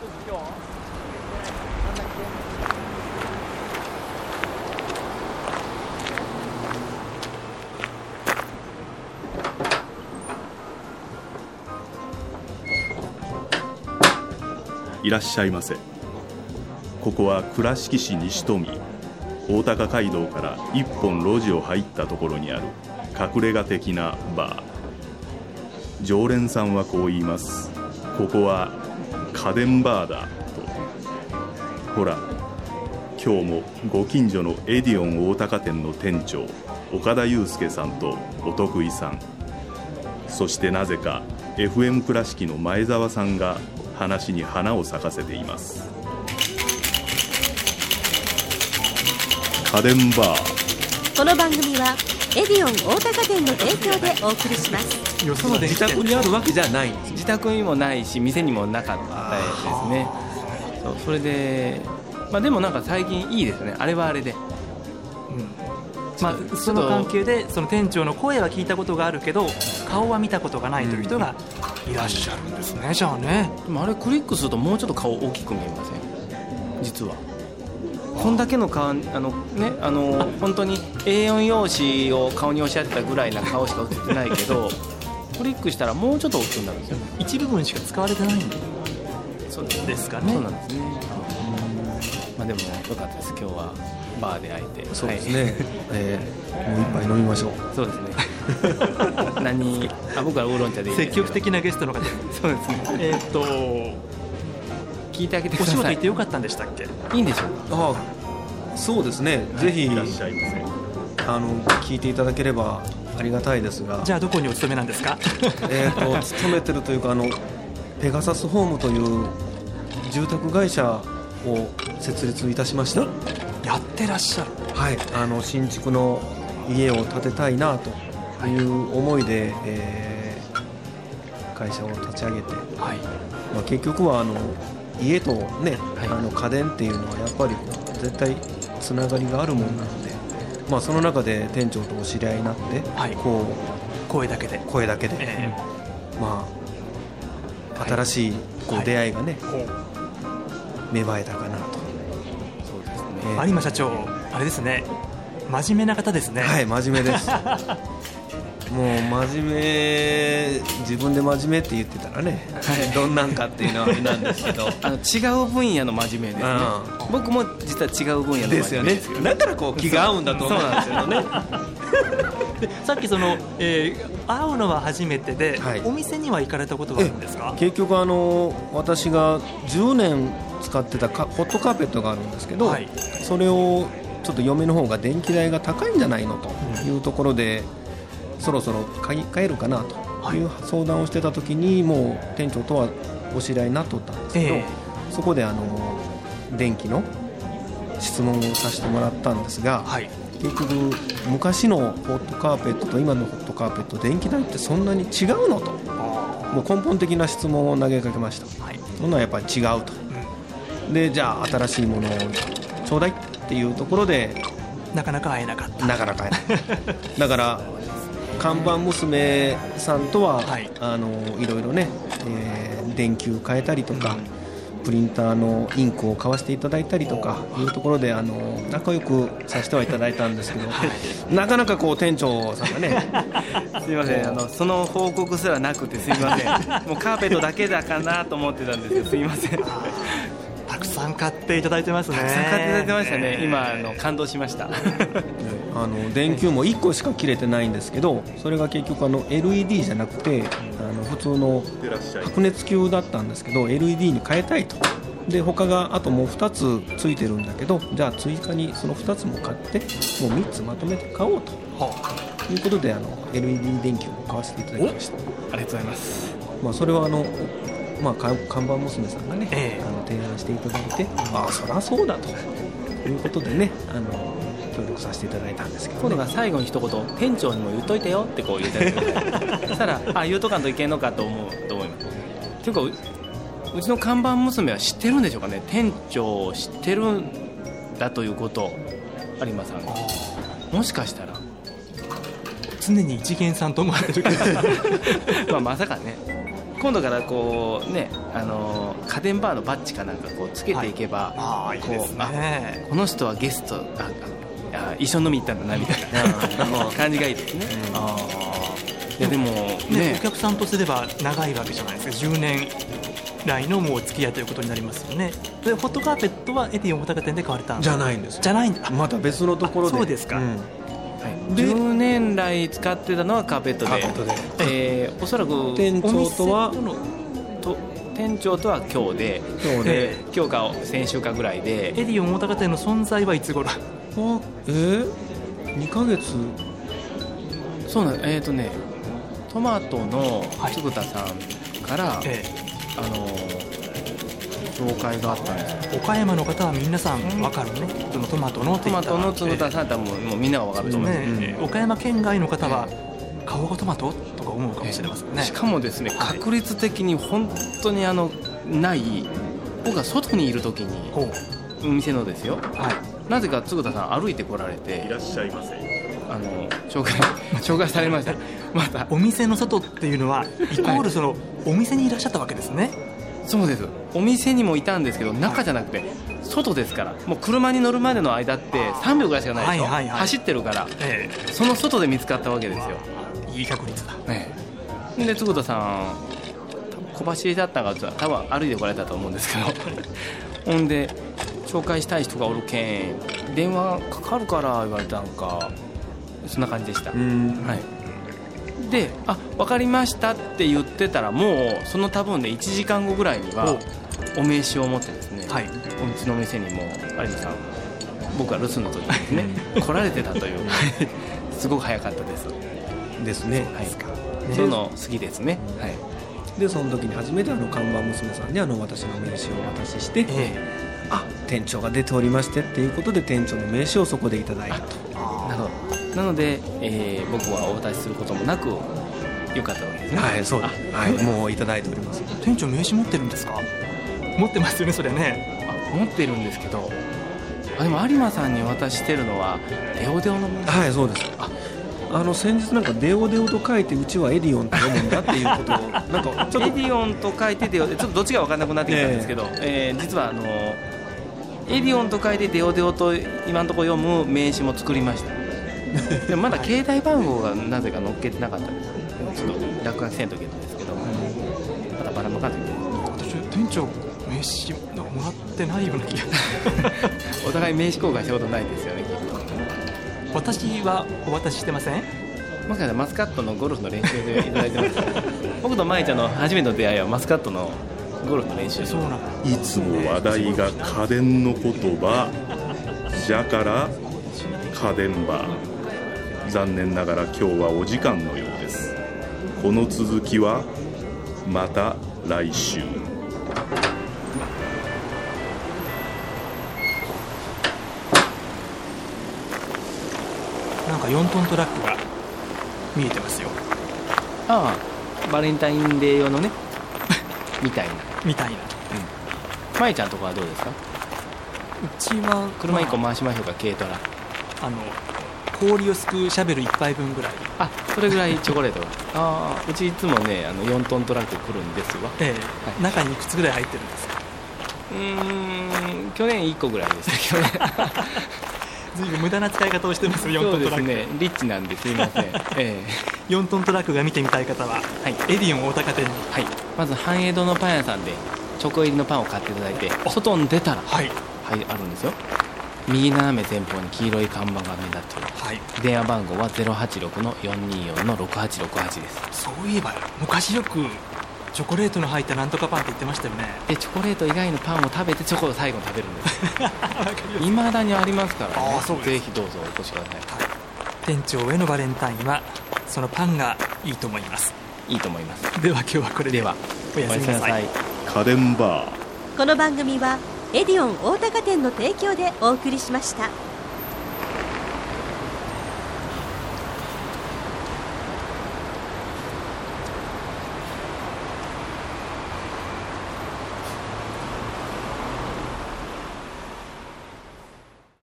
いらっしゃいませ。ここは倉敷市西富大高街道から一本路地を入ったところにある隠れ家的なバー。常連さんはこう言います。ここは家電バーだと。ほら、今日もご近所のエディオン大高店の店長岡田祐介さんとお得意さん、そしてなぜか FM 倉敷の前澤さんが話に花を咲かせています。家電バー。 この番組はエディオン大高店の提供でお送りします。 よその自宅にあるわけじゃない。 自宅にもないし店にもなかったですね。それで、でもなんか最近いいですね。あれはあれで、 その関係でその店長の声は聞いたことがあるけど顔は見たことがないという人がいらっしゃるんですね。じゃあね、 でもあれクリックするともうちょっと顔大きく見えません？実はこんだけの顔、本当に A4 用紙を顔に押し当てたぐらいな顔しか映ってないけどクリックしたらもうちょっと大きくなるんですよ。 一部分しか使われてないんですかね。 そうなんですね。でもよかったです。今日はバーで会えて。 そうですね、もう一杯飲みましょう。 そうですね僕はウーロン茶でいいです。 積極的なゲストの方そうですね。聞いてあげてください。 お仕事行ってよかったんでしたっけ？ いいんでしょうか？ そうですね、ぜひ聞いていただければありがたいですが。 じゃあどこにお勤めなんですか？ 勤めてるというかペガサスホームという住宅会社を設立いたしました。 やってらっしゃる？ はい、新築の家を建てたいなという思いで、会社を立ち上げて、結局は家とね、家電っていうのはやっぱり絶対つながりがあるものなので、その中で店長とお知り合いになって、 声だけで、 新しい出会いがね、芽生えたかなと。 そうですね。有馬社長、あれですね、真面目な方ですね。 はい、真面目ですもう真面目、自分で真面目って言ってたらね、どんなんかっていうのはあれなんですけど違う分野の真面目ですね。僕も実は違う分野の真面目ですよね。 だから気が合うんだと思うんですよねでさっき会うのは初めてで、お店には行かれたことがあるんですか？ 結局私が10年使ってたホットカーペットがあるんですけど、それをちょっと嫁の方が電気代が高いんじゃないのというところで、そろそろ買えるかなという相談をしてた時に、もう店長とはお知り合いになっとったんですけど、そこで電気の質問をさせてもらったんですが、結局昔のホットカーペットと今のホットカーペット、電気代ってそんなに違うのと、もう根本的な質問を投げかけました。そんなやっぱり違うと、でじゃあ新しいものをちょうだいっていうところでなかなか会えなかった。 だから看板娘さんとは、いろいろね、電球変えたりとか、プリンターのインクを買わせていただいたりとかいうところで仲良くさせてはいただいたんですけど、なかなか店長さんがねすいません、その報告すらなくてすいませんもうカーペットだけだかなと思ってたんですけど、すいませんたくさん買っていただいてますね。 たくさん買っていただいてましたね。今感動しました電球も1個しか切れてないんですけど、それが結局LED じゃなくて普通の白熱球だったんですけど LED に変えたいと。で他があともう2つついてるんだけど、じゃあ追加にその2つも買ってもう3つまとめて買おうということでLED 電球を買わせていただきました。 ありがとうございます。 それは看板娘さんがね、提案していただいて、そりゃそうだということでね、協力させていただいたんですけど、 今度が最後に一言、店長にも言っといてよって言ってそしたら言うとかんといけんのかと思います。というかうちの看板娘は知ってるんでしょうかね。店長を知ってるんだということ有馬さんがもしかしたら常に一元さんと思われるまさかね、 今度からこうね、家電バーのバッジかなんかこうつけていけば、 いいですね。 この人はゲスト一緒に飲み行ったんだなみたいな感じがいいですね。いやでもね、 お客さんとすれば長いわけじゃないですか。10年来のもう付き合いということになりますよね。でホットカーペットはエディオン大高店で買われたんじゃないんです。 じゃないんだ。 また別のところで。 そうですか。 10年来使ってたのはカーペットで、おそらく店長とは今日で今日か先週かぐらいで。 エディオン大高店の存在はいつ頃 ？2ヶ月。 そうなんトマトのつぐたさんから、紹介があったんです。 岡山の方は皆さん分かるね。そのトマトのつぐたさんだったらもうみんなが分かると思います。 岡山県外の方は顔がトマトとか思うかもしれませんね。 しかもですね、確率的に本当にない僕が外にいる時にお店のですよ、なぜかつぐたさん歩いてこられて、 いらっしゃいませ、 紹介されました。またお店の外っていうのはイコールそのお店にいらっしゃったわけですね。 そうです。お店にもいたんですけど、中じゃなくて外ですから、もう車に乗るまでの間って3秒ぐらいしかないでしょ、走ってるから、その外で見つかったわけですよ。 いい確率だ。 でつぐたさん小走りだったから多分歩いてこられたと思うんですけどほんで紹介したい人がおるけん電話かかるから言われたんか、そんな感じでした。で分かりましたって言ってたら、もうその多分で1時間後ぐらいにはお名刺を持ってですね、うちの店にも有野さん、僕が留守の時にですね来られてたというすごく早かったですね。 そういうの好きですね。 でその時に初めて看板娘さんに私の名刺をお渡しして、店長が出ておりましてっていうことで店長の名刺をそこでいただいたと。 なので、僕はお渡しすることもなくよかったわけですね。 そうです。もういただいております。 店長名刺持ってるんですか？持ってますよね、それね。 持ってるんですけど、でも有馬さんにお渡ししてるのはデオデオの名刺。 そうです。先日なんかデオデオと書いてうちはエディオンと読むんだっていうことをなんかちょっとエディオンと書いてデオデオ、ちょっとどっちが分からなくなってきたんですけど、実はエディオンと書いてデオデオと今のところ読む名刺も作りました。でもまだ携帯番号がなぜか載っけてなかったんです。ちょっと落書きせんといけないんですけど、まだバラバラといけない。 私店長名刺もらってないような気がお互い名刺交換したことないですよね。 私はお渡ししてません？ もしかしたらマスカットのゴルフの練習でいただいてます僕と舞ちゃんの初めての出会いはマスカットのゴルフの練習。 そうなんいつも話題が家電の言葉じゃから家電バー。残念ながら今日はお時間のようです。この続きはまた来週。 なんか4トントラックが見えてますよ。 バレンタインデー用のねみたいな舞ちゃんとこはどうですか？ うちは車1個回しましょうか。軽トラ氷をすくうシャベル1杯分ぐらい。 それぐらいチョコレートがうちいつもね4トントラック来るんですわ。 中にいくつぐらい入ってるんですか？ 去年1個ぐらいでしたけどねずいぶん無駄な使い方をしてますよ。4トントラック。 そうですね、リッチなんですいません 4トントラックが見てみたい方は、エディオン大高店に、 まず繁栄堂のパン屋さんでチョコ入りのパンを買っていただいて、外に出たら、あるんですよ。右斜め前方に黄色い看板が目立っている、電話番号は 086-424-6868 です。 そういえば昔よくチョコレートの入ったなんとかパンって言ってましたよね。 でチョコレート以外のパンを食べてチョコを最後に食べるんですいまだにありますからね。ぜひどうぞお越しください。 店長へのバレンタインはそのパンがいいと思います。 いいと思います。 では今日はこれでおやすみなさい。 家電バー。 この番組はエディオン大高店の提供でお送りしました。